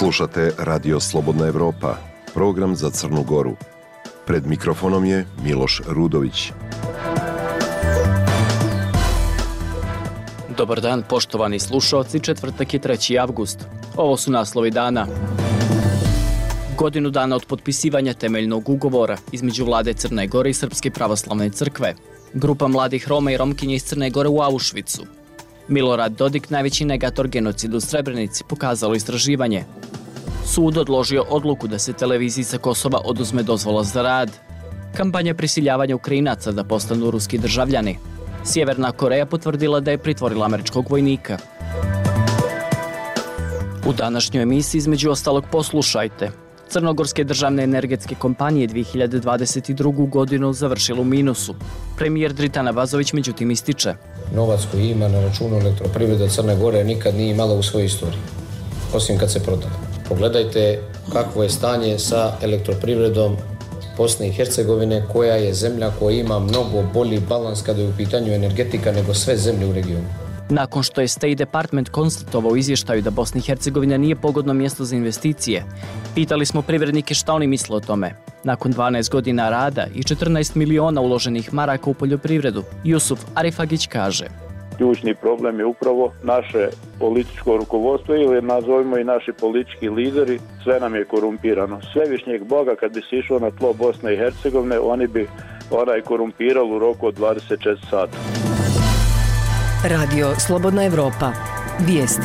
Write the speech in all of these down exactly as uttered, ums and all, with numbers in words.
Slušate Radio Slobodna Evropa, program za Crnu Goru. Pred mikrofonom je Miloš Rudović. Dobar dan, poštovani slušalci, četvrtak je treći avgust. Ovo su naslovi dana. Godinu dana od potpisivanja temeljnog ugovora između vlade Crne Gore i Srpske pravoslavne crkve. Grupa mladih Roma i Romkinja iz Crne Gore u Auschwitzu. Milorad Dodik, najveći negator genocida u Srebrenici, pokazalo istraživanje. Sud odložio odluku da se televiziji sa Kosova oduzme dozvola za rad. Kampanja prisiljavanja Ukrajinaca da postanu ruski državljani. Sjeverna Koreja potvrdila da je pritvorila američkog vojnika. U današnjoj emisiji između ostalog poslušajte. Crnogorske državne energetske kompanije dvije hiljade dvadeset drugu. godinu završile u minusu. Premijer Dritan Abazović međutim ističe: novac koji ima na računu Elektroprivrede Crne Gore nikad nije imala u svojoj istoriji, osim kad se prodala. Pogledajte kakvo je stanje sa Elektroprivredom Bosne i Hercegovine, koja je zemlja koja ima mnogo bolji balans kada je u pitanju energetika nego sve zemlje u regionu. Nakon što je State Department konstatovao u izvještaju da Bosna i Hercegovina nije pogodno mjesto za investicije, pitali smo privrednike šta oni misle o tome. Nakon dvanaest godina rada i četrnaest miliona uloženih maraka u poljoprivredu, Jusuf Arifagić kaže: ključni problem je upravo naše političko rukovodstvo ili nazovimo i naši politički lideri, sve nam je korumpirano. Svevišnjeg Boga kad bi se išlo na tlo Bosne i Hercegovine, oni bi onaj korumpirali u roku od dvadeset četiri sata. Radio Slobodna Evropa. Vijesti.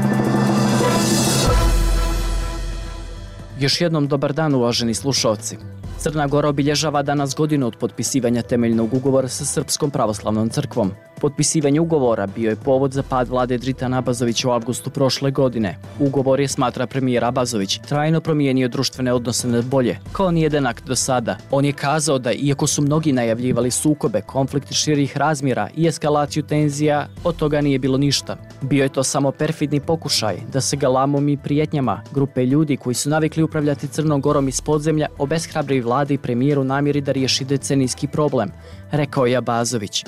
Još jednom dobar dan, uvaženi slušalci. Crna Gora obilježava danas godinu od potpisivanja temeljnog ugovora sa Srpskom pravoslavnom crkvom. Potpisivanje ugovora bio je povod za pad vlade Dritana Abazovića u avgustu prošle godine. Ugovor je, smatra premijer Abazović, trajno promijenio društvene odnose na bolje, kao nijedan akt do sada. On je kazao da, iako su mnogi najavljivali sukobe, konflikte širih razmjera i eskalaciju tenzija, od toga nije bilo ništa. Bio je to samo perfidni pokušaj da se galamom i prijetnjama grupe ljudi koji su navikli upravljati Crnom Gorom iz podzemlja obeshrabri vlade i premijeru namjeri da riješi decenijski problem, rekao je Abazović.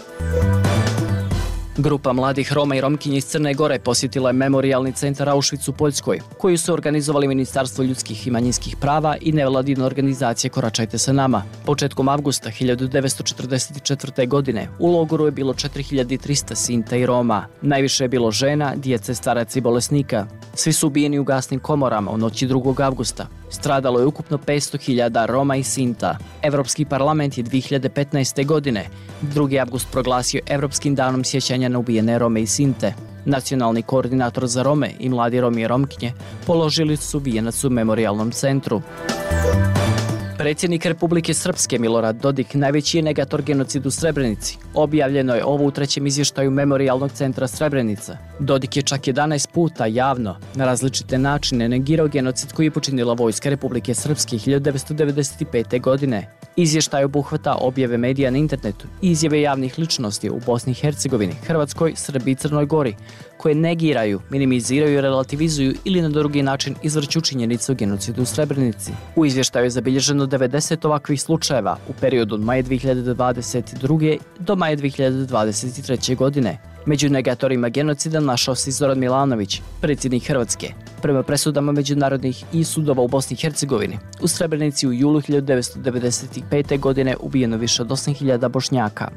Grupa mladih Roma i Romkinja iz Crne Gore posjetila je memorijalni centar Auschwitz u Poljskoj, koji su organizovali Ministarstvo ljudskih i manjinskih prava i nevladina organizacija Koračajte sa nama. Početkom avgusta hiljadu devetsto četrdeset četvrte. godine u logoru je bilo četiri hiljade trista Sinta i Roma. Najviše je bilo žena, djece, staraca i bolesnika. Svi su ubijeni u gasnim komorama u noći drugog avgusta. Stradalo je ukupno petsto hiljada Roma i Sinta. Evropski parlament je dvije hiljade petnaeste. godine drugi avgust proglasio Evropskim danom sjećanja na ubijene Rome i Sinte. Nacionalni koordinator za Rome i mladi Romi i Romkinje položili su vijenac u memorijalnom centru. Predsjednik Republike Srpske Milorad Dodik najveći je negator genocida u Srebrenici. Objavljeno je ovo u trećem izvještaju Memorijalnog centra Srebrenica. Dodik je čak jedanaest puta javno na različite načine negirao genocid koji je počinila vojska Republike Srpske hiljadu devetsto devedeset pete. godine. Izvještaj obuhvata objave medija na internetu i izjave javnih ličnosti u Bosni i Hercegovini, Hrvatskoj, Srbiji i Crnoj Gori, koje negiraju, minimiziraju, relativizuju ili na drugi način izvrću činjenice o genocidu u Srebrenici. U izvještaju je zabilježeno devedeset ovakvih slučajeva u periodu od maja dvije hiljade dvadeset druge. do maja dvije hiljade dvadeset treće. godine. Među negatorima genocida našao se Zoran Milanović, predsjednik Hrvatske. Prema presudama međunarodnih i sudova u Bosni i Hercegovini, u Srebrenici u julu hiljadu devetsto devedeset pete. godine ubijeno više od osam hiljada Bošnjaka.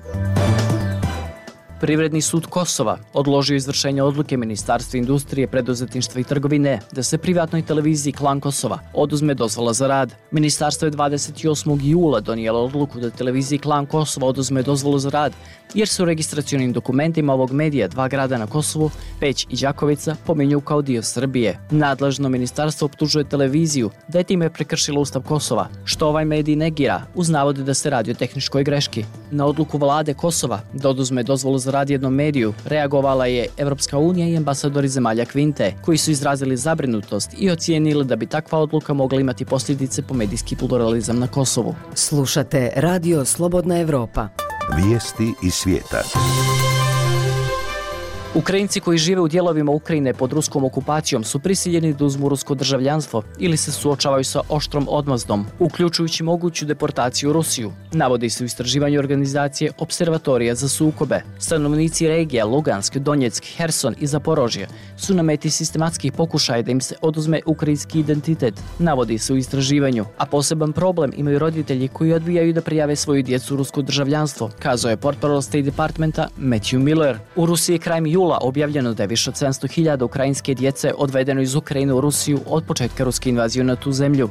Privredni sud Kosova odložio izvršenje odluke Ministarstva industrije, preduzetništva i trgovine da se privatnoj televiziji Klan Kosova oduzme dozvola za rad. Ministarstvo je dvadeset osmog jula donijelo odluku da televiziji Klan Kosova oduzme dozvolu za rad, jer su u registracionim dokumentima ovog medija dva grada na Kosovu, Peć i Đakovica, pominju kao dio Srbije. Nadležno ministarstvo optužuje televiziju da je time prekršilo Ustav Kosova, što ovaj medij negira uz navode da se radi o tehničkoj greški. Na odluku vlade Kosova da oduzme dozvolu za rad jednom mediju reagovala je Evropska unija i ambasadori zemalja Kvinte, koji su izrazili zabrinutost i ocijenili da bi takva odluka mogla imati posljedice po medijski pluralizam na Kosovu. Slušate Radio Slobodna Evropa. Vijesti iz svijeta. Ukrajinci koji žive u dijelovima Ukrajine pod ruskom okupacijom su prisiljeni da uzmu rusko državljanstvo ili se suočavaju sa oštrom odmazdom, uključujući moguću deportaciju u Rusiju, navodi se u istraživanju organizacije Observatorija za sukobe. Stanovnici regija Lugansk, Donjeck, Herson i Zaporožje su na meti sistematskih pokušaja da im se oduzme ukrajinski identitet, navodi se u istraživanju, a poseban problem imaju roditelji koji odbijaju da prijave svoju djecu u rusko državljanstvo, kazao je portparol State Departmenta Matthew Miller. U Rusiji je krajem jula objavljeno da je više od sedamsto hiljada ukrajinske djece odvedeno iz Ukrajine u Rusiju od početka ruske invazije na tu zemlju.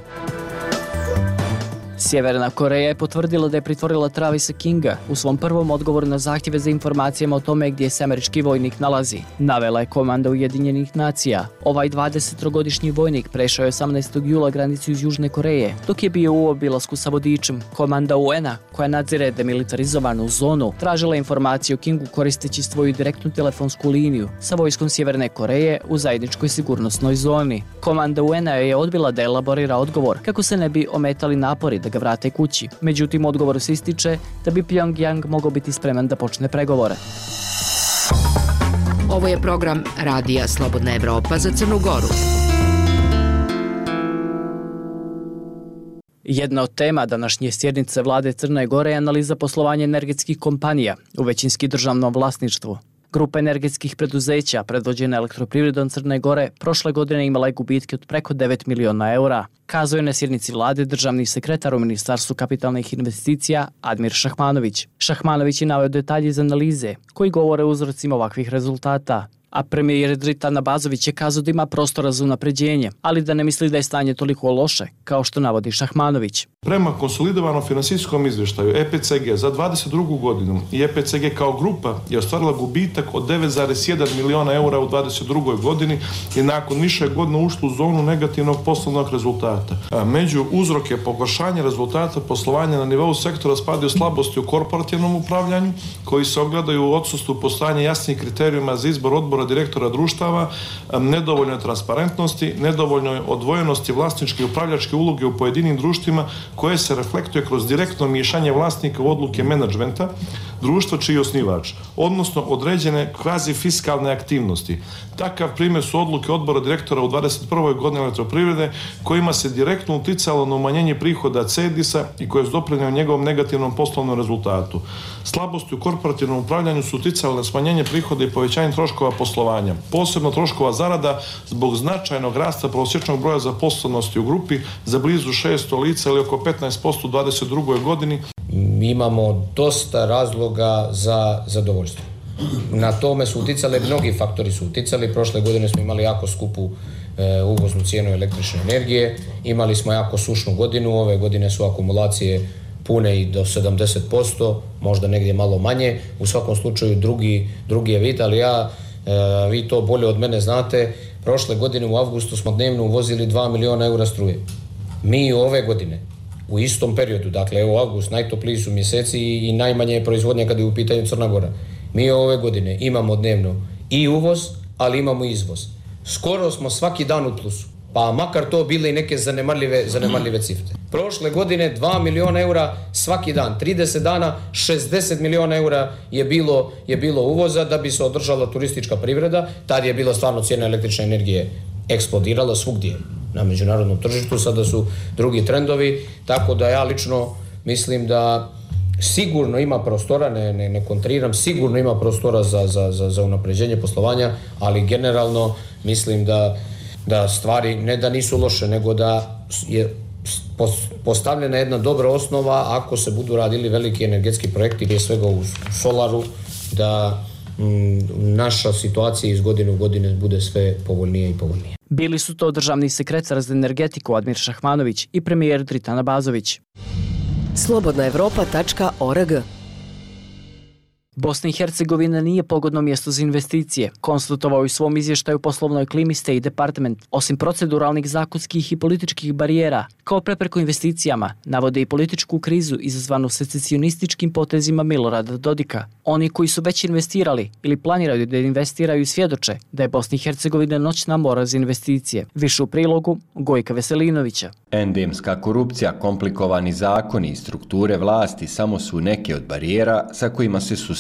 Sjeverna Koreja je potvrdila da je pritvorila Travisa Kinga u svom prvom odgovoru na zahtjeve za informacijama o tome gdje se američki vojnik nalazi, navela je komanda Ujedinjenih nacija. Ovaj dvadesettrogodišnji vojnik prešao je osamnaestog jula granicu iz Južne Koreje, dok je bio u obilasku sa vodičem. Komanda U N-a, koja nadzire demilitarizovanu zonu, tražila informacije o Kingu koristeći svoju direktnu telefonsku liniju sa vojskom Sjeverne Koreje u zajedničkoj sigurnosnoj zoni. Komanda U N-a je odbila da elaborira odgovor kako se ne bi ometali napori da ga vrate kući. Međutim, odgovor se ističe da bi Pyongyang mogao biti spreman da počne pregovore. Ovo je program Radija Slobodna Evropa za Crnu Goru. Jedna od tema današnje sjednice vlade Crne Gore je analiza poslovanja energetskih kompanija u većinski državnom vlasništvu. Grupa energetskih preduzeća, predvođena Elektroprivredom Crne Gore, prošle godine imala je gubitke od preko devet miliona eura, kazao je na sjednici vlade državni sekretar u Ministarstvu kapitalnih investicija Admir Šahmanović. Šahmanović je naveo detalje iz analize koji govore o uzrocima ovakvih rezultata. A premijer Dritan Abazović je kazao da ima prostora za unapređenje, ali da ne misli da je stanje toliko loše, kao što navodi Šahmanović. Prema konsolidovanom financijskom izvještaju E P C G za dvadeset drugu godinu i E P C G kao grupa je ostvarila gubitak od devet zarez jedan miliona eura u dvadeset drugoj godini i nakon više godina ušla u zonu negativnog poslovnog rezultata. Među uzroke pogoršanja rezultata poslovanja na nivou sektora spadaju slabosti u korporativnom upravljanju, koji se ogledaju u odsustvu postojanja jasnih kriterijuma za izbor odbora direktora društava, nedovoljnoj transparentnosti, nedovoljnoj odvojenosti vlasničke i upravljačke uloge u pojedinim društvima koje se reflektuje kroz direktno miješanje vlasnika u odluke menadžmenta, društva čiji je osnivač, odnosno određene kvazi fiskalne aktivnosti. Takav primjer su odluke odbora direktora u dvadeset prvoj godini Elektroprivrede, kojima se direktno uticalo na umanjenje prihoda Cedisa i koje su doprinijelo njegovom negativnom poslovnom rezultatu. Slabosti u korporativnom upravljanju su uticale na smanjenje prihoda i povećanje troškova poslovanja, posebno troškova zarada zbog značajnog rasta prosječnog broja zaposlenosti u grupi za blizu šesto lica ili oko petnaest posto u dvadeset drugoj godini. Imamo dosta razloga za zadovoljstvo. Na tome su uticali, mnogi faktori su uticali. Prošle godine smo imali jako skupu e, uvoznu cijenu električne energije, imali smo jako sušnu godinu, ove godine su akumulacije pune i do sedamdeset posto, možda negdje malo manje, u svakom slučaju drugi, drugi je vid, ali ja, e, vi to bolje od mene znate, prošle godine u avgustu smo dnevno uvozili dva miliona eura struje. Mi ove godine, u istom periodu, dakle evo avgust, najtopliji su mjeseci i najmanje je proizvodnja kada je u pitanju Crna Gora. Mi ove godine imamo dnevno i uvoz, ali imamo i izvoz. Skoro smo svaki dan u plusu, pa makar to bile i neke zanemarljive, zanemarljive cifre. Prošle godine dva miliona eura svaki dan, trideset dana, šezdeset miliona eura je bilo, je bilo uvoza da bi se održala turistička privreda. Tad je bila stvarno cijena električne energije eksplodirala svugdje na međunarodnom tržištu, sada su drugi trendovi, tako da ja lično mislim da sigurno ima prostora, ne, ne, ne kontriram, sigurno ima prostora za, za, za, za unapređenje poslovanja, ali generalno mislim da, da stvari ne da nisu loše, nego da je postavljena jedna dobra osnova ako se budu radili veliki energetski projekti, prije svega u solaru, da m, naša situacija iz godine u godine bude sve povoljnije i povoljnije. Bili su to državni sekretar za energetiku Admir Šahmanović i premijer Dritan Abazović. slobodna evropa tačka org. Bosna i Hercegovina nije pogodno mjesto za investicije, konstatovao u svom izvještaju poslovnoj klimi State Department. Osim proceduralnih, zakonskih i političkih barijera, kao prepreku investicijama, navode i političku krizu izazvanu secesionističkim potezima Milorada Dodika. Oni koji su već investirali ili planiraju da investiraju svjedoče da je Bosna i Hercegovina noćna mora za investicije. Više u prilogu Gojka Veselinovića. Endemska korupcija, komplikovani zakoni i strukture vlasti samo su neke od barijera sa kojima se susreću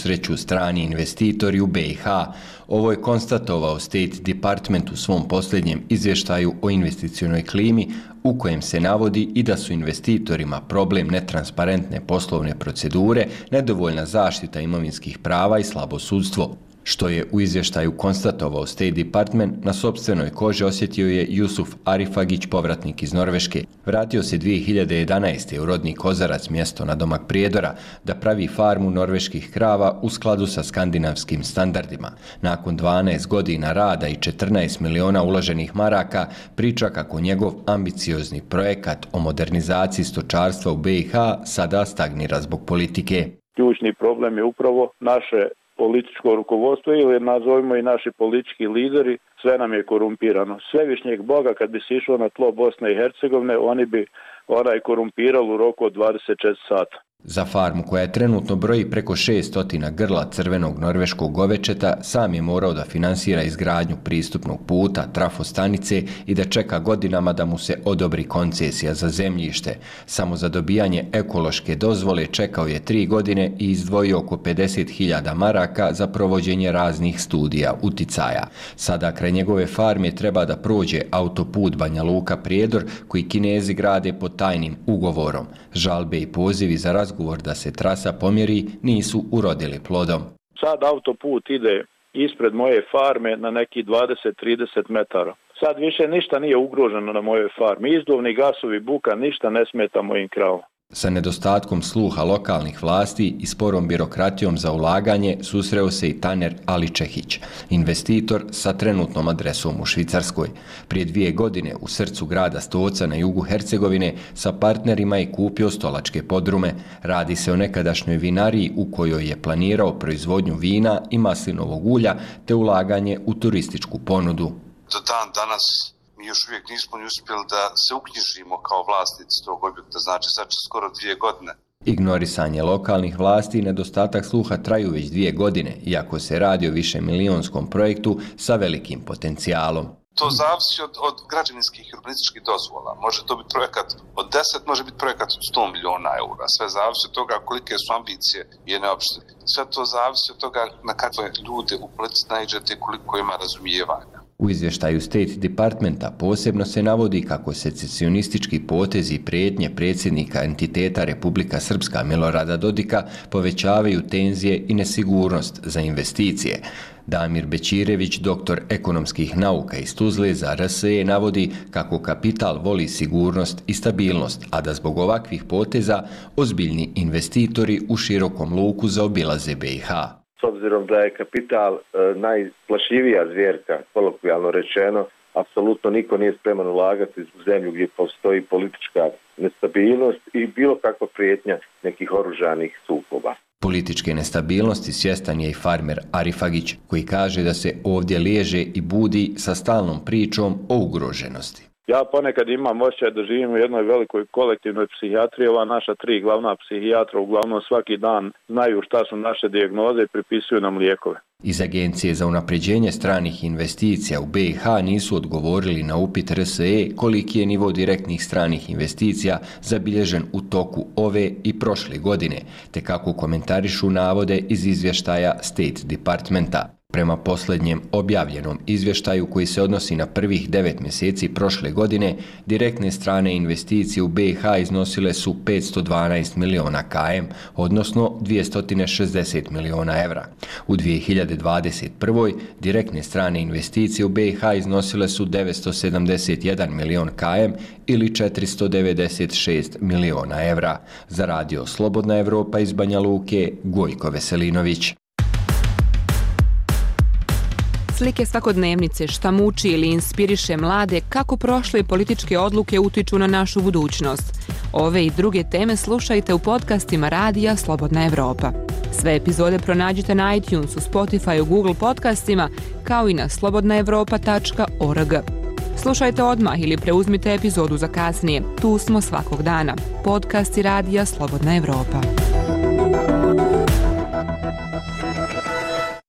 susreću strani investitori u B i H. Ovo je konstatovao State Department u svom posljednjem izvještaju o investicionoj klimi, u kojem se navodi i da su investitorima problem netransparentne poslovne procedure, nedovoljna zaštita imovinskih prava i slabo sudstvo. Što je u izvještaju konstatovao State Department, na sopstvenoj koži osjetio je Jusuf Arifagić, povratnik iz Norveške. Vratio se dvije hiljade jedanaeste. u rodni Kozarac, mjesto nadomak Prijedora, da pravi farmu norveških krava u skladu sa skandinavskim standardima. Nakon dvanaest godina rada i četrnaest miliona uloženih maraka, priča kako njegov ambiciozni projekat o modernizaciji stočarstva u B i H sada stagnira zbog politike. Ključni problem je upravo naše političko rukovodstvo ili nazovimo i naši politički lideri, sve nam je korumpirano. Svevišnjeg Boga kad bi se išlo na tlo Bosne i Hercegovine, oni bi onaj korumpirali u roku od dvadeset četiri sata. Za farmu koja je trenutno broji preko šesto grla crvenog norveškog govečeta, sam je morao da finansira izgradnju pristupnog puta, trafostanice i da čeka godinama da mu se odobri koncesija za zemljište. Samo za dobijanje ekološke dozvole čekao je tri godine i izdvojio oko pedeset hiljada maraka za provođenje raznih studija uticaja. Sada kraj njegove farme treba da prođe autoput Banja Luka Prijedor, koji Kinezi grade pod tajnim ugovorom. Žalbe i pozivi za razgovor da se trasa pomjeri nisu urodili plodom. Sad autoput ide ispred moje farme na neki dvadeset do trideset metara. Sad više ništa nije ugroženo na mojoj farmi. Izduvni gasovi, buka, ništa ne smeta mojim kravama. Sa nedostatkom sluha lokalnih vlasti i sporom birokratijom za ulaganje susreo se i Taner Aličehić, investitor sa trenutnom adresom u Švicarskoj. Prije dvije godine u srcu grada Stoca na jugu Hercegovine sa partnerima je kupio stolačke podrume. Radi se o nekadašnjoj vinariji u kojoj je planirao proizvodnju vina i maslinovog ulja te ulaganje u turističku ponudu. Do dan danas mi još uvijek nismo ni uspjeli da se uknjižimo kao vlasnici tog objekta, znači sad će skoro dvije godine. Ignorisanje lokalnih vlasti i nedostatak sluha traju već dvije godine, iako se radi o višemilijonskom projektu sa velikim potencijalom. To zavisi od, od građevinskih i urbanističkih dozvola. Može to biti projekat od deset, može biti projekat od sto miliona eura. Sve zavisi od toga kolike su ambicije jedne opštine. Sve to zavisi od toga na kakve ljude u politici naiđete i koliko ima razumijevanja. U izvještaju State Departmenta posebno se navodi kako secesionistički potezi i prijetnje predsjednika entiteta Republika Srpska Milorada Dodika povećavaju tenzije i nesigurnost za investicije. Damir Bećirević, doktor ekonomskih nauka iz Tuzle za R S E, navodi kako kapital voli sigurnost i stabilnost, a da zbog ovakvih poteza ozbiljni investitori u širokom luku zaobilaze B i H. S obzirom da je kapital e, najplašljivija zvjerka, kolokvijalno rečeno, apsolutno niko nije spreman ulagati u zemlju gdje postoji politička nestabilnost i bilo kakva prijetnja nekih oružanih sukoba. Političke nestabilnosti svjestan je i farmer Arifagić, koji kaže da se ovdje liježe i budi sa stalnom pričom o ugroženosti. Ja ponekad imam osjećaj da živim u jednoj velikoj kolektivnoj psihijatriji. Ova naša tri glavna psihijatra uglavnom svaki dan znaju šta su naše dijagnoze i pripisuju nam lijekove. Iz Agencije za unapređenje stranih investicija u B i H nisu odgovorili na upit R S E koliki je nivo direktnih stranih investicija zabilježen u toku ove i prošle godine, te kako komentarišu navode iz izvještaja State Departmenta. Prema posljednjem objavljenom izvještaju koji se odnosi na prvih devet mjeseci prošle godine, direktne strane investicije u B i H iznosile su petsto dvanaest miliona km, odnosno dvjesto šezdeset miliona evra. U dvije hiljade dvadeset prvoj. direktne strane investicije u B i H iznosile su devetsto sedamdeset jedan milion km ili četiristo devedeset šest miliona evra. Za radio Slobodna Evropa iz Banja Luke, Gojko Veselinović. Slike svakodnevnice, šta muči ili inspiriše mlade, kako prošle političke odluke utiču na našu budućnost. Ove i druge teme slušajte u podcastima Radija Slobodna Evropa. Sve epizode pronađite na iTunesu, Spotify, Google podcastima, kao i na slobodna evropa tačka org. Slušajte odmah ili preuzmite epizodu za kasnije. Tu smo svakog dana. Podcasti Radija Slobodna Evropa.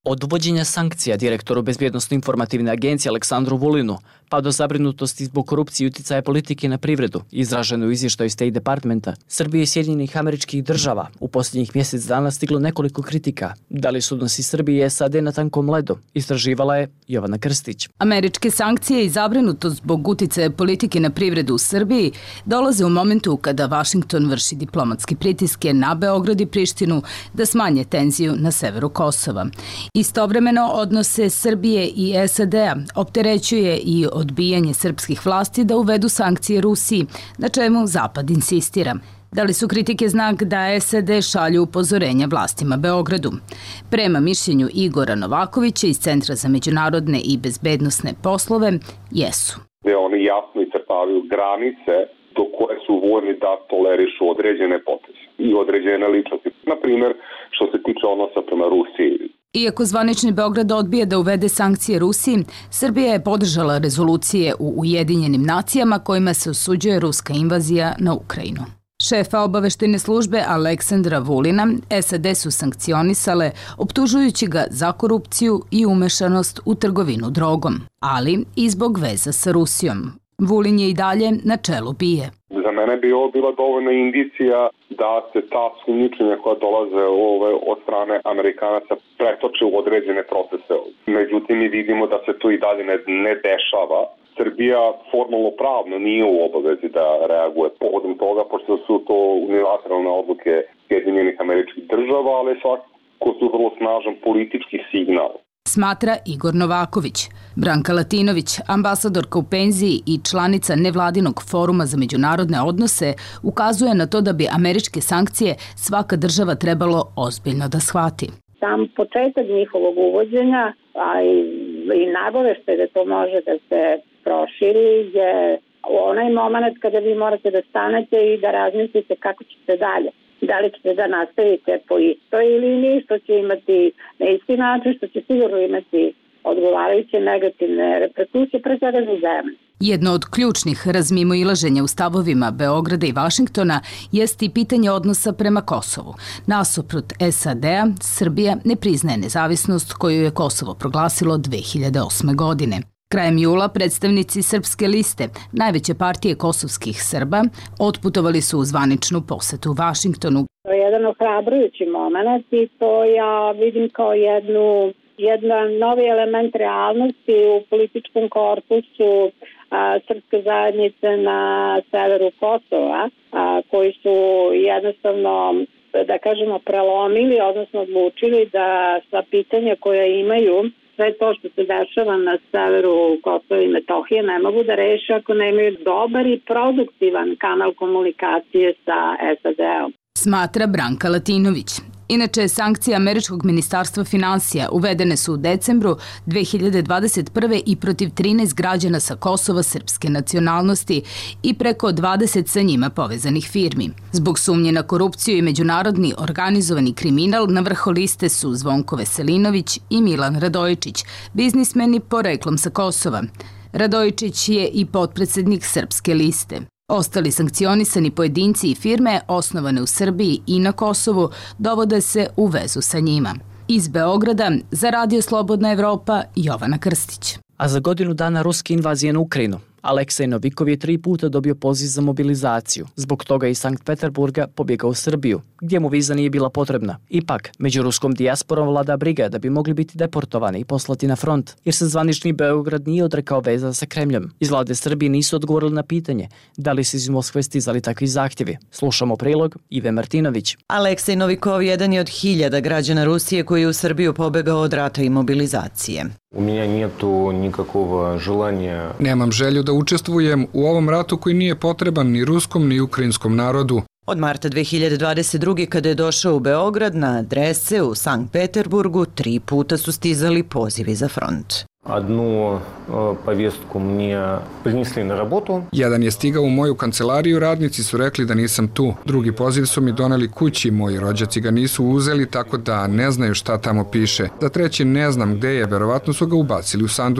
Od uvođenja sankcija direktoru Bezbjednosno-informativne agencije Aleksandru Vulinu, pa do zabrinutosti zbog korupcije i uticaja politike na privredu, izraženo u izvještaju State Departmenta, Srbije i Sjedinjenih Američkih Država u posljednjih mjesec dana stiglo nekoliko kritika. Da li su odnosi Srbije i S A D na tankom ledu? Istraživala je Jovana Krstić. Američke sankcije i zabrinutost zbog uticaja politike na privredu u Srbiji dolaze u momentu kada Vašington vrši diplomatske pritiske na Beograd i Prištinu da smanje tenziju na severu Kosova. Istovremeno odnose Srbije i S A D-a opterećuje i odbijanje srpskih vlasti da uvedu sankcije Rusiji, na čemu Zapad insistira. Da li su kritike znak da S A D šalju upozorenja vlastima Beogradu? Prema mišljenju Igora Novakovića iz Centra za međunarodne i bezbednosne poslove, jesu. Oni jasno iscrtavaju granice do koje su voljni da tolerišu određene poteze i određene ličnosti. Na primjer, što se tiče odnosa prema Rusiji. Iako zvanični Beograd odbije da uvede sankcije Rusiji, Srbija je podržala rezolucije u Ujedinjenim nacijama kojima se osuđuje ruska invazija na Ukrajinu. Šefa obaveštajne službe Aleksandra Vulina S A D su sankcionisale, optužujući ga za korupciju i umešanost u trgovinu drogom, ali i zbog veza sa Rusijom. Vulin je i dalje na čelu B I E. Za mene bi ovo bila dovoljna indicija da se ta sumnjičenja koja dolaze ove, od strane Amerikanaca pretoče u određene procese. Međutim, mi vidimo da se to i dalje ne, ne dešava. Srbija formalno pravno nije u obavezi da reaguje povodom toga, pošto su to unilateralne odluke Sjedinjenih Američkih Država, ali svakako su vrlo snažan politički signal. Smatra Igor Novaković. Branka Latinović, ambasadorka u penziji i članica nevladinog foruma za međunarodne odnose, ukazuje na to da bi američke sankcije svaka država trebalo ozbiljno da shvati. Sam početak njihovog uvođenja, a i, i nagoveštaj da to može da se proširi, je onaj moment kada vi morate da stanete i da razmislite kako ćete dalje. Da li ćete da nastavite po istoj liniji, što će imati na isti način, što će sigurno imati odgovarajuće negativne reperkusije, pre svega za zemlju. Jedno od ključnih razmimoilaženja u stavovima Beograda i Vašingtona jest i pitanje odnosa prema Kosovu. Nasuprot S A D-a, Srbija ne priznaje nezavisnost koju je Kosovo proglasilo dve hiljade osme. godine. Krajem jula predstavnici Srpske liste, najveće partije kosovskih Srba, otputovali su u zvaničnu posetu Vašingtonu. To je jedan ohrabrujući moment i to ja vidim kao jednu, jedan novi element realnosti u političkom korpusu a, srpske zajednice na severu Kosova, a, koji su jednostavno, da kažemo, prelomili, odnosno odlučili da sva pitanja koja imaju, sve to što se dešava na severu Kosova i Metohije ne mogu da reše ako nemaju dobar i produktivan kanal komunikacije sa S A D-om. Smatra Branka Latinović. Inače, sankcije Američkog ministarstva finansija uvedene su u decembru dve hiljade dvadeset prve. i protiv trinaest građana sa Kosova srpske nacionalnosti i preko dvadeset sa njima povezanih firmi. Zbog sumnje na korupciju i međunarodni organizovani kriminal na vrhu liste su Zvonko Veselinović i Milan Radojičić, biznismeni poreklom sa Kosova. Radojičić je i potpredsednik Srpske liste. Ostali sankcionisani pojedinci i firme osnovane u Srbiji i na Kosovu dovode se u vezu sa njima. Iz Beograda za Radio Slobodna Evropa, Jovana Krstić. A za godinu dana ruske invazije na Ukrajinu, Aleksej Novikov je tri puta dobio poziv za mobilizaciju. Zbog toga je iz Sankt Peterburga pobjegao u Srbiju, gdje mu viza nije bila potrebna. Ipak, među ruskom dijasporom vlada briga da bi mogli biti deportovani i poslati na front, jer se zvanični Beograd nije odrekao veza sa Kremljom. Iz vlade Srbije nisu odgovorili na pitanje da li se iz Moskve stizali takvi zahtjevi. Slušamo prilog Ive Martinović. Aleksej Novikov jedan je od hiljada građana Rusije koji je u Srbiju pobegao od rata i mobilizacije. U меня нету никакого желания. Nemam želju da učestvujem u ovom ratu koji nije potreban ni ruskom ni ukrajinskom narodu. Od marta dve hiljade dvadeset druge. kada je došao u Beograd na adrese u Sankt Peterburgu, tri puta su stizali pozivi za front. Одну э, повестку мне принесли на работу. Jedan je stigao u moju kancelariju, radnici su rekli da nisam tu. Drugi poziv su mi doneli kući, moji rođaci ga nisu uzeli, tako da ne znaju šta tamo piše. Za treći ne znam gde je, verovatno su ga ubacili u sanduče.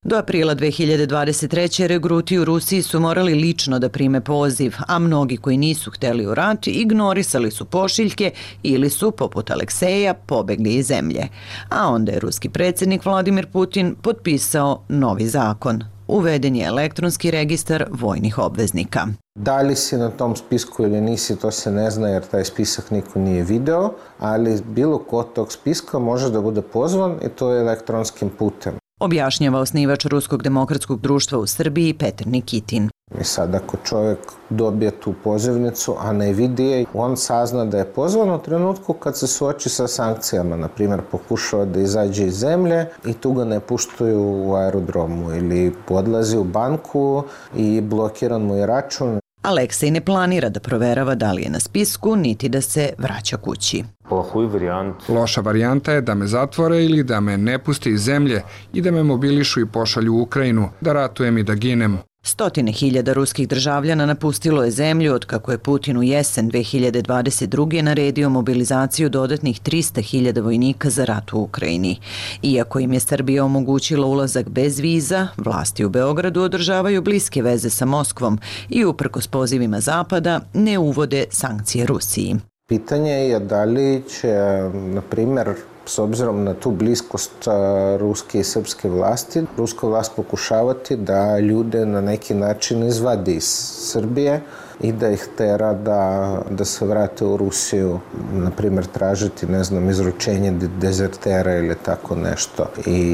Do aprila dve hiljade dvadeset treće. regruti u Rusiji su morali lično da prime poziv, a mnogi koji nisu hteli u rat ignorisali su pošiljke ili su, poput Alekseja, pobegli iz zemlje. A onda je ruski predsjednik Vladimir Putin potpisao novi zakon. Uveden je elektronski registar vojnih obveznika. Da li si na tom spisku ili nisi, to se ne zna jer taj spisak niko nije video, ali bilo ko tog spiska može da bude pozvan i to je elektronskim putem. Objašnjava osnivač Ruskog demokratskog društva u Srbiji Petar Nikitin. I sad ako čovjek dobije tu pozivnicu, a ne vidi je, on sazna da je pozvan u trenutku kad se suoči sa sankcijama. Naprimjer, pokušava da izađe iz zemlje i tu ga ne puštaju u aerodromu ili odlazi u banku i blokiran mu je račun. Aleksej ne planira da proverava da li je na spisku, niti da se vraća kući. Loša varijanta je da me zatvore ili da me ne puste iz zemlje i da me mobilišu i pošalju u Ukrajinu, da ratujem i da ginem. Stotine hiljada ruskih državljana napustilo je zemlju od kako je Putin u jesen dve hiljade dvadeset druge. naredio mobilizaciju dodatnih trista hiljada vojnika za rat u Ukrajini. Iako im je Srbija omogućila ulazak bez viza, vlasti u Beogradu održavaju bliske veze sa Moskvom i uprkos pozivima Zapada ne uvode sankcije Rusiji. Pitanje je da li će, na primjer, s obzirom na tu bliskost ruske i srpske vlasti, ruska vlast pokušavati da ljude na neki način izvadi iz Srbije i da ih tera da, da se vrate u Rusiju, na primjer tražiti, ne znam, izručenje dezertera ili tako nešto.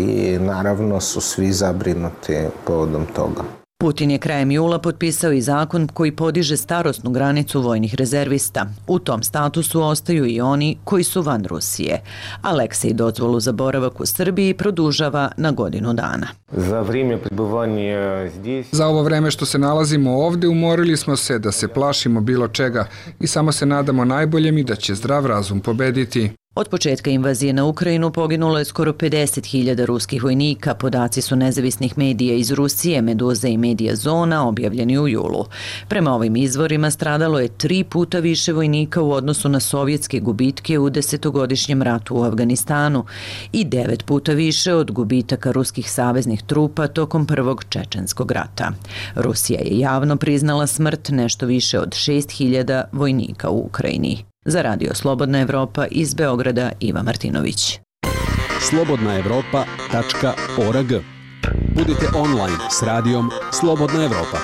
I naravno su svi zabrinuti povodom toga. Putin je krajem jula potpisao i zakon koji podiže starosnu granicu vojnih rezervista. U tom statusu ostaju i oni koji su van Rusije. Aleksej dozvolu za boravak u Srbiji produžava na godinu dana. Za vrijeme prebivanja здесь... Za ovo vreme što se nalazimo ovde umorili smo se da se plašimo bilo čega i samo se nadamo najboljem i da će zdrav razum pobediti. Od početka invazije na Ukrajinu poginulo je skoro pedeset hiljada ruskih vojnika. Podaci su nezavisnih medija iz Rusije, Meduza i Medija Zona, objavljeni u julu. Prema ovim izvorima stradalo je tri puta više vojnika u odnosu na sovjetske gubitke u desetogodišnjem ratu u Afganistanu i devet puta više od gubitaka ruskih saveznih trupa tokom prvog čečenskog rata. Rusija je javno priznala smrt nešto više od šest hiljada vojnika u Ukrajini. Za Radio Slobodna Evropa iz Beograda Iva Martinović. slobodna evropa tačka org. Budite online s radijom Slobodna Evropa.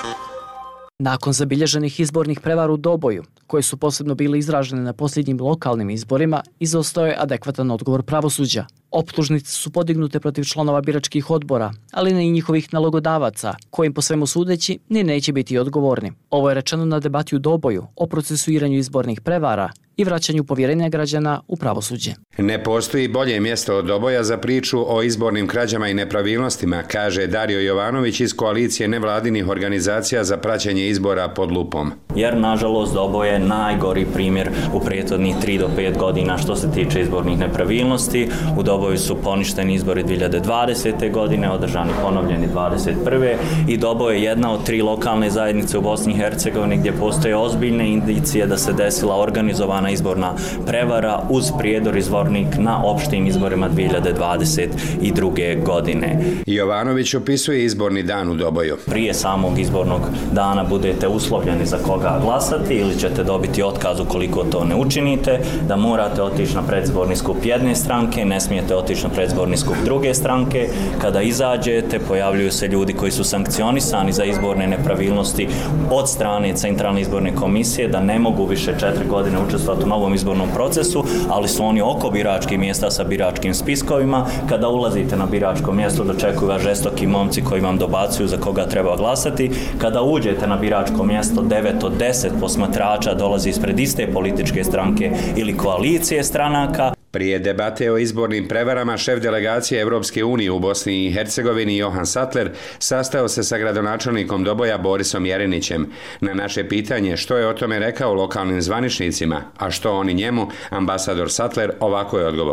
Nakon zabilježenih izbornih prevara u Doboju, koje su posebno bile izražene na posljednjim lokalnim izborima, izostao je adekvatan odgovor pravosuđa. Optužnice su podignute protiv članova biračkih odbora, ali ne i njihovih nalogodavaca, kojim po svemu sudeći ni neće biti odgovorni. Ovo je rečeno na debati u Doboju o procesuiranju izbornih prevara i vraćanju povjerenja građana u pravosuđe. Ne postoji bolje mjesto od Doboja za priču o izbornim krađama i nepravilnostima, kaže Dario Jovanović iz koalicije nevladinih organizacija za praćenje izbora pod lupom. Jer, nažalost, Doboj je najgori primjer u prethodnih tri do pet godina što se tiče izbornih nepravilnosti. U Doboju su poništeni izbori dvije hiljade dvadesete. godine, održani ponovljeni dvadeset prve. i Doboj je jedna od tri lokalne zajednice u Bosni i Hercegovini gdje postoje ozbiljne indicije da se desila organizovana izborna prevara uz prijedor izvornik na opštim izborima dvije hiljade dvadeset druge. godine. Jovanović opisuje izborni dan u Doboju. Prije samog izbornog dana budete uslovljeni za koga glasati ili ćete dobiti otkaz ukoliko to ne učinite, da morate otići na predizborni skup jedne stranke, ne smijete otići na predizborni skup druge stranke. Kada izađete, pojavljuju se ljudi koji su sankcionisani za izborne nepravilnosti od strane Centralne izborne komisije, da ne mogu više četiri godine učestvovati u novom izbornom procesu, ali su oni oko biračkih mjesta sa biračkim spiskovima. Kada ulazite na biračko mjesto, dočekuju vas žestoki momci koji vam dobacuju za koga treba glasati. Kada uđete na biračko mjesto, devet od deset posmatrača dolazi ispred iste političke stranke ili koalicije stranaka. Prije debate o izbornim prevarama, šef delegacije Evropske unije u Bosni i Hercegovini Johan Sattler sastao se sa gradonačelnikom Doboja Borisom Jerinićem. Na naše pitanje što je o tome rekao lokalnim zvaničnicima, a što oni njemu, ambasador Sattler ovako je odgovorio.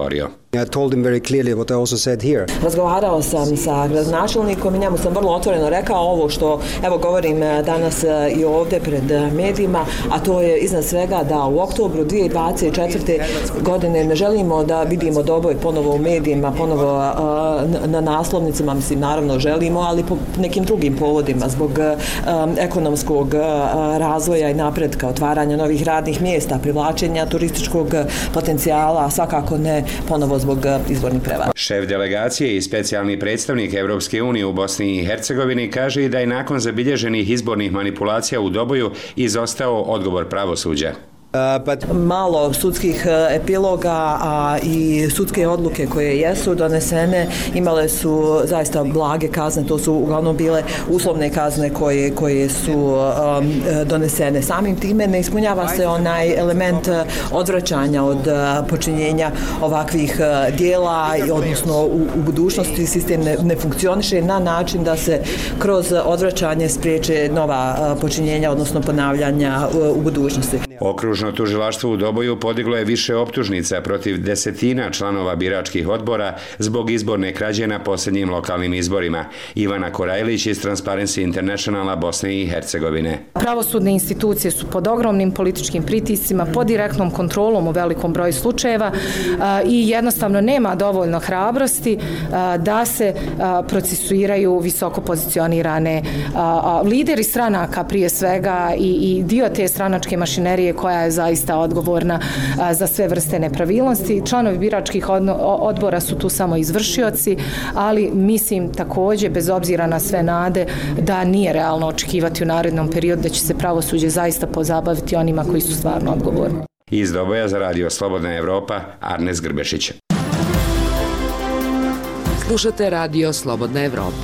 I told him very clearly what I also said here. Razgovarao sam sa gradonačelnikom i njemu sam vrlo otvoreno rekao ovo što evo govorim danas i ovdje pred medijima, a to je iznad svega da u oktobru dvije tisuće dvadeset četvrte. godine ne želimo da vidimo Doboj ponovo u medijima, ponovo na naslovnicama, mislim naravno želimo, ali po nekim drugim povodima, zbog ekonomskog razvoja i napretka, otvaranja novih radnih mjesta, privlačenja turističkog potencijala, svakako ne ponovo zbog izbornih prevara. Šef delegacije i specijalni predstavnik Evropske unije u Bosni i Hercegovini kaže da je nakon zabilježenih izbornih manipulacija u Doboju izostao odgovor pravosuđa. Malo sudskih epiloga, a i sudske odluke koje jesu donesene imale su zaista blage kazne, to su uglavnom bile uslovne kazne koje, koje su um, donesene. Samim time ne ispunjava se onaj element odvraćanja od počinjenja ovakvih dijela, odnosno u, u budućnosti sistem ne, ne funkcioniše na način da se kroz odvraćanje spriječe nova počinjenja, odnosno ponavljanja u budućnosti. Okružno tužilaštvo u Doboju podiglo je više optužnica protiv desetina članova biračkih odbora zbog izborne krađe na posljednjim lokalnim izborima. Ivana Korajlić iz Transparency Internationala Bosne i Hercegovine. Pravosudne institucije su pod ogromnim političkim pritiscima, pod direktnom kontrolom u velikom broju slučajeva i jednostavno nema dovoljno hrabrosti da se procesuiraju visoko pozicionirane lideri stranaka prije svega i, i dio te stranačke mašinerije koja je zaista odgovorna za sve vrste nepravilnosti. Članovi biračkih odbora su tu samo izvršioci, ali mislim također, bez obzira na sve nade, da nije realno očekivati u narednom periodu da će se pravosuđe zaista pozabaviti onima koji su stvarno odgovorni. Iz Doboja za radio Slobodna Evropa, Arnes Grbešić. Slušate radio Slobodna Evropa.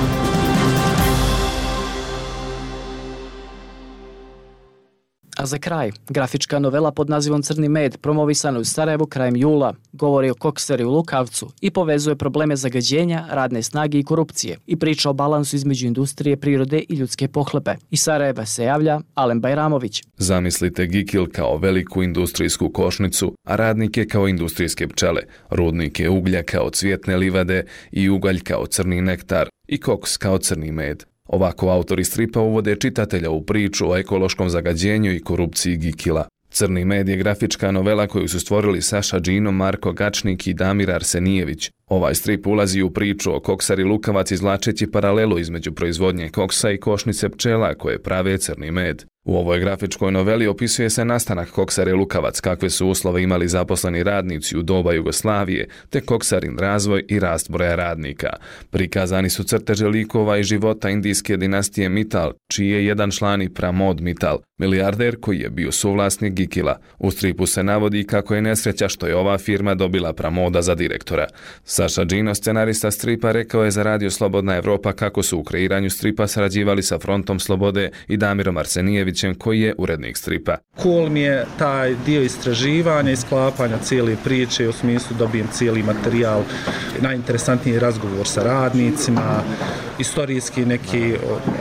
A za kraj, grafička novela pod nazivom Crni med, promovisana u Sarajevu krajem jula, govori o koksari u Lukavcu i povezuje probleme zagađenja, radne snage i korupcije i priča o balansu između industrije, prirode i ljudske pohlepe. Iz Sarajeva se javlja Alen Bajramović. Zamislite Gikil kao veliku industrijsku košnicu, a radnike kao industrijske pčele, rudnike uglja kao cvjetne livade i ugalj kao crni nektar i koks kao crni med. Ovako autori stripa uvode čitatelja u priču o ekološkom zagađenju i korupciji Gikila. Crni med je grafička novela koju su stvorili Saša Džino, Marko Gačnik i Damir Arsenijević. Ovaj strip ulazi u priču o koksari Lukavac izvlačeći paralelu između proizvodnje koksa i košnice pčela koje prave crni med. U ovoj grafičkoj noveli opisuje se nastanak koksare Lukavac, kakve su uslove imali zaposleni radnici u doba Jugoslavije, te koksarin razvoj i rast broja radnika. Prikazani su crteže likova i života indijske dinastije Mittal, čiji je jedan član i Pramod Mittal, milijarder koji je bio suvlasnik Gikila. U stripu se navodi kako je nesreća što je ova firma dobila Pramoda za direktora. Saša Džino, scenarista stripa, rekao je za radio Slobodna Evropa kako su u kreiranju stripa sarađivali sa Frontom Slobode i Damirom Arsenijevićem, koji je urednik stripa. Cool mi je taj dio istraživanja i sklapanja cijele priče, u smislu dobijem cijeli materijal, najinteresantniji razgovor sa radnicima, istorijski neki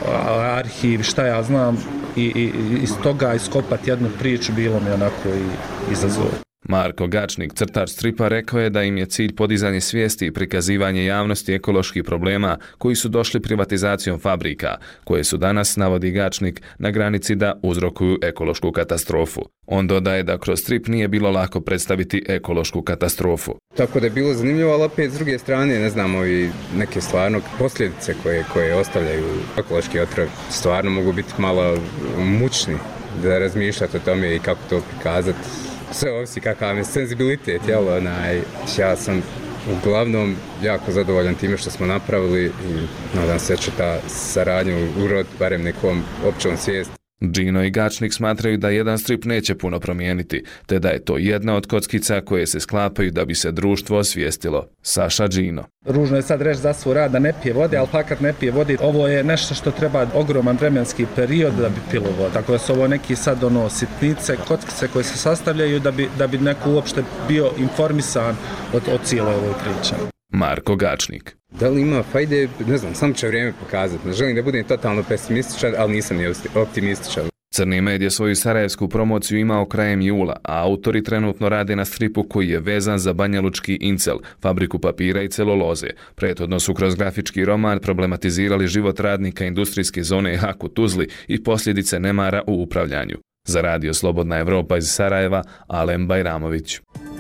arhiv, šta ja znam, i, i iz toga iskopati jednu priču bilo mi onako i izazov. Marko Gačnik, crtač stripa, rekao je da im je cilj podizanje svijesti i prikazivanje javnosti ekoloških problema koji su došli privatizacijom fabrika, koje su danas, navodi Gačnik, na granici da uzrokuju ekološku katastrofu. On dodaje da kroz strip nije bilo lako predstaviti ekološku katastrofu. Tako da je bilo zanimljivo, ali opet s druge strane ne znamo i neke stvarno posljedice koje, koje ostavljaju ekološki otrov. Stvarno mogu biti malo mučni da razmišljate o tome i kako to prikazati. Sve ovisi kakav je senzibilitet, jel, onaj, ja sam uglavnom jako zadovoljan time što smo napravili i nadam se će ta saradnja urod barem nekom općom svijesti. Džino i Gačnik smatraju da jedan strip neće puno promijeniti, te da je to jedna od kockica koje se sklapaju da bi se društvo osvijestilo. Saša Džino. Ružno je sad reći za svoj rad da ne pije vode, ali fakat ne pije vode. Ovo je nešto što treba ogroman vremenski period da bi pilo vodu. Tako da su ovo neki sad ono sitnice, kockice koje se sastavljaju da bi, da bi neko uopšte bio informisan od, od cijele ovoj priče. Marko Gačnik. Da li ima fajde, ne znam, samo će vrijeme pokazati. Ne želim da budem totalno pesimističan, ali nisam ni optimističan. Crni med je svoju sarajevsku promociju imao krajem jula, a autori trenutno rade na stripu koji je vezan za banjalučki Incel, fabriku papira i celuloze. Prethodno su kroz grafički roman problematizirali život radnika industrijske zone Hak u Tuzli i posljedice nemara u upravljanju. Za Radio Slobodna Evropa iz Sarajeva, Alem Bajramović.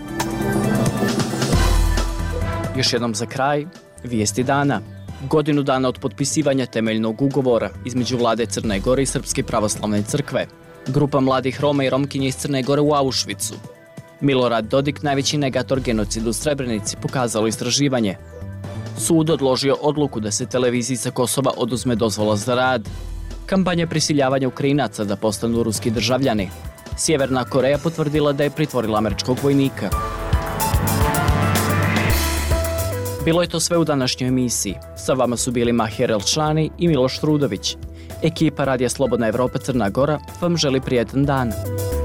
Još jednom za kraj, vijesti dana. Godinu dana od potpisivanja temeljnog ugovora između vlade Crne Gore i Srpske pravoslavne crkve. Grupa mladih Roma i Romkinja iz Crne Gore u Auschwitzu. Milorad Dodik, najveći negator genocida u Srebrenici, pokazalo istraživanje. Sud odložio odluku da se televiziji sa Kosova oduzme dozvola za rad. Kampanja prisiljavanja Ukrajinaca da postanu ruski državljani. Sjeverna Koreja potvrdila da je pritvorila američkog vojnika. Bilo je to sve u današnjoj emisiji. Sa vama su bili Mahir Elšani i Miloš Trudović. Ekipa Radija Slobodna Evropa Crna Gora vam želi prijetan dan.